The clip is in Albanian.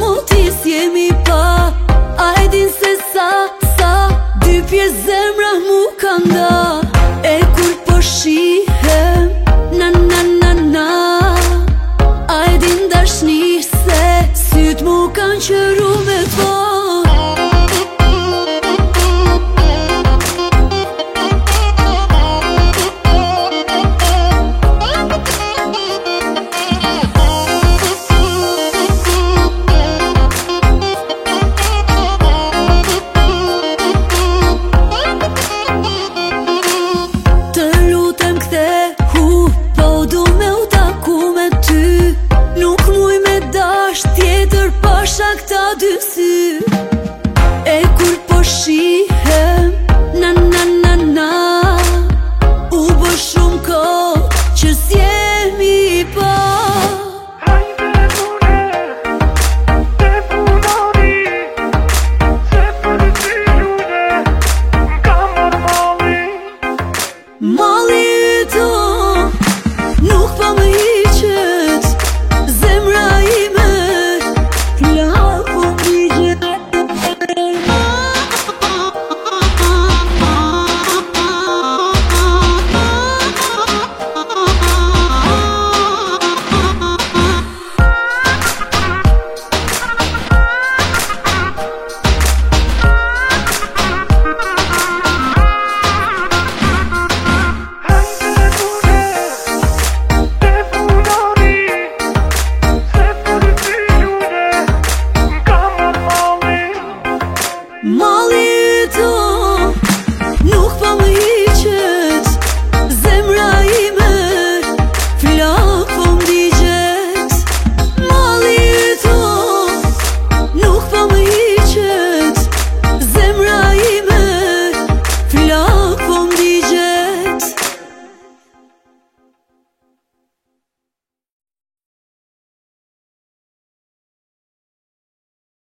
motis jemi pa. A e din se sa dy pjesë zemra mu ka nda. E kur po shihem na na na na, a e din dashni se syt mu kanë qëru me to. Këta dy sy